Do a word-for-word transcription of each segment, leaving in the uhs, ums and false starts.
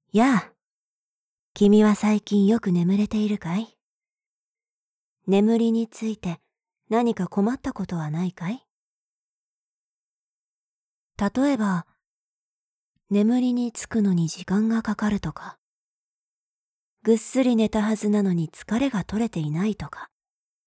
やあ、君は最近よく眠れているかい？眠りについて何か困ったことはないかい？例えば、眠りにつくのに時間がかかるとか、ぐっすり寝たはずなのに疲れが取れていないとか。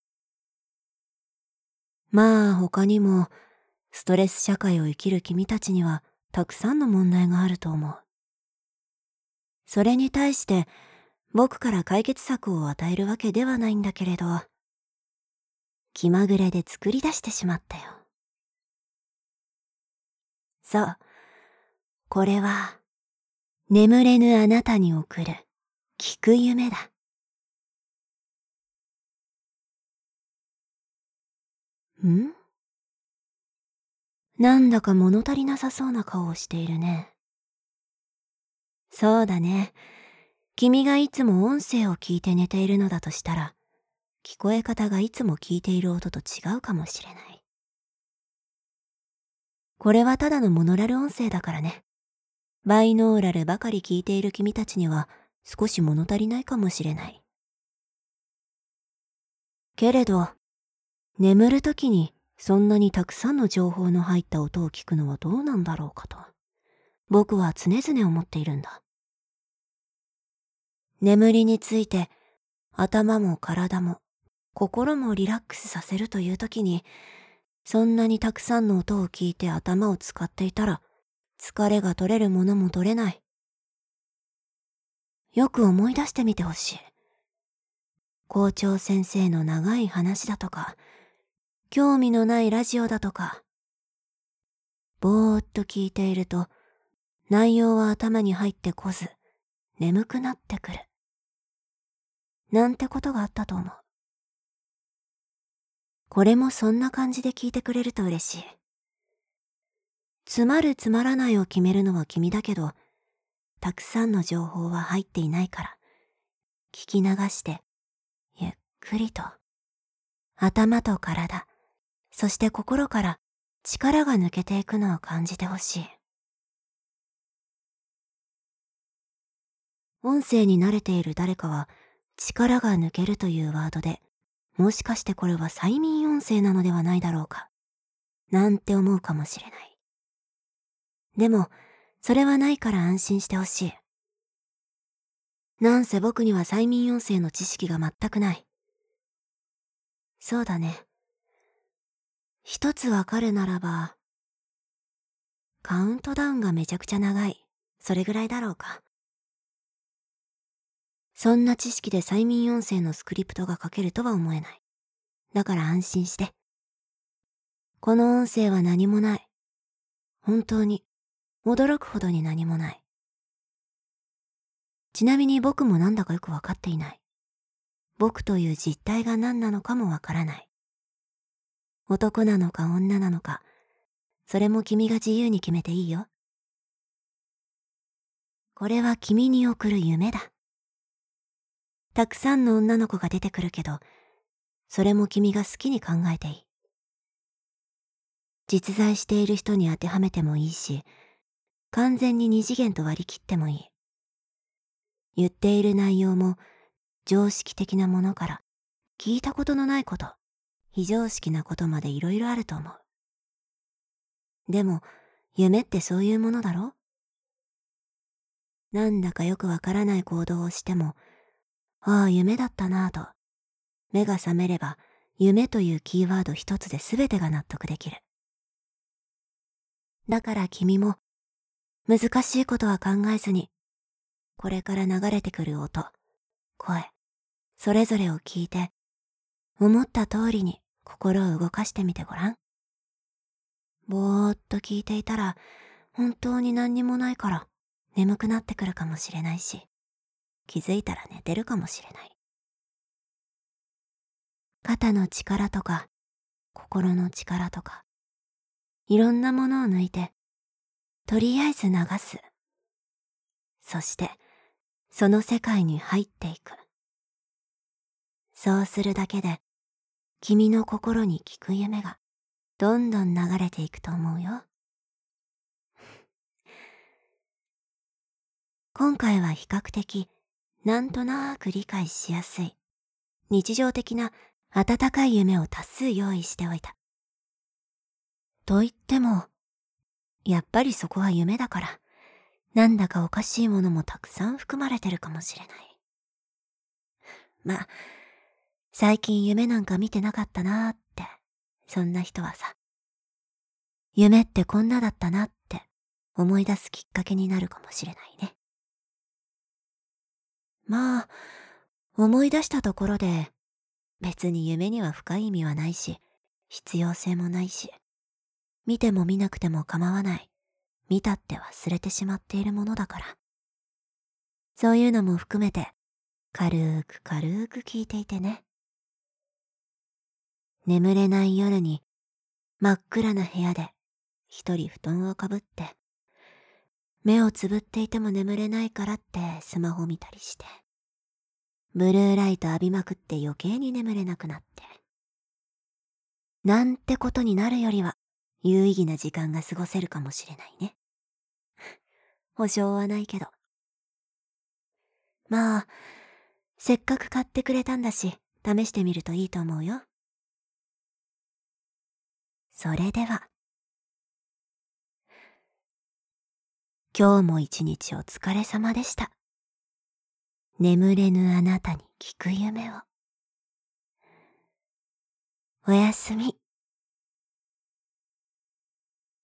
まあ他にも、ストレス社会を生きる君たちにはたくさんの問題があると思う。それに対して僕から解決策を与えるわけではないんだけれど、気まぐれで作り出してしまったよ。そう、これは眠れぬあなたに送る聞く夢だ。ん？なんだか物足りなさそうな顔をしているね。そうだね。君がいつも音声を聞いて寝ているのだとしたら、聞こえ方がいつも聞いている音と違うかもしれない。これはただのモノラル音声だからね。バイノーラルばかり聞いている君たちには少し物足りないかもしれない。けれど、眠るときにそんなにたくさんの情報の入った音を聞くのはどうなんだろうかと、僕は常々思っているんだ。眠りについて頭も体も心もリラックスさせるというときに、そんなにたくさんの音を聞いて頭を使っていたら疲れが取れるものも取れない。よく思い出してみてほしい。校長先生の長い話だとか、興味のないラジオだとか、ぼーっと聞いていると内容は頭に入ってこず眠くなってくる。なんてことがあったと思う。これもそんな感じで聞いてくれると嬉しい。つまるつまらないを決めるのは君だけど、たくさんの情報は入っていないから、聞き流してゆっくりと頭と体、そして心から力が抜けていくのを感じてほしい。音声に慣れている誰かは力が抜けるというワードで、もしかしてこれは催眠音声なのではないだろうか、なんて思うかもしれない。でもそれはないから安心してほしい。なんせ僕には催眠音声の知識が全くない。そうだね。一つわかるならば、カウントダウンがめちゃくちゃ長い。それぐらいだろうか。そんな知識で催眠音声のスクリプトが書けるとは思えない。だから安心して。この音声は何もない。本当に驚くほどに何もない。ちなみに僕もなんだかよくわかっていない。僕という実体が何なのかもわからない。男なのか女なのか、それも君が自由に決めていいよ。これは君に送る夢だ。たくさんの女の子が出てくるけど、それも君が好きに考えていい。実在している人に当てはめてもいいし、完全に二次元と割り切ってもいい。言っている内容も常識的なものから聞いたことのないこと、非常識なことまでいろいろあると思う。でも夢ってそういうものだろ？なんだかよくわからない行動をしても、ああ夢だったなぁと、目が覚めれば夢というキーワード一つで全てが納得できる。だから君も難しいことは考えずに、これから流れてくる音、声、それぞれを聞いて、思った通りに心を動かしてみてごらん。ぼーっと聞いていたら本当に何にもないから眠くなってくるかもしれないし、気づいたら寝てるかもしれない。肩の力とか心の力とか、いろんなものを抜いて、とりあえず流す。そしてその世界に入っていく。そうするだけで君の心に聞く夢がどんどん流れていくと思うよ。 今回は比較的なんとなく理解しやすい日常的な温かい夢を多数用意しておいた。と言っても、やっぱりそこは夢だから、なんだかおかしいものもたくさん含まれてるかもしれない。まあ、最近夢なんか見てなかったなーって、そんな人はさ、夢ってこんなだったなって思い出すきっかけになるかもしれないね。まあ、思い出したところで、別に夢には深い意味はないし、必要性もないし、見ても見なくても構わない。見たって忘れてしまっているものだから。そういうのも含めて、軽く軽く聞いていてね。眠れない夜に、真っ暗な部屋で、一人布団をかぶって、目をつぶっていても眠れないからってスマホ見たりして、ブルーライト浴びまくって余計に眠れなくなって。なんてことになるよりは、有意義な時間が過ごせるかもしれないね。保証はないけど。まあ、せっかく買ってくれたんだし、試してみるといいと思うよ。それでは、今日も一日お疲れ様でした。眠れぬあなたに聞く夢を。おやすみ。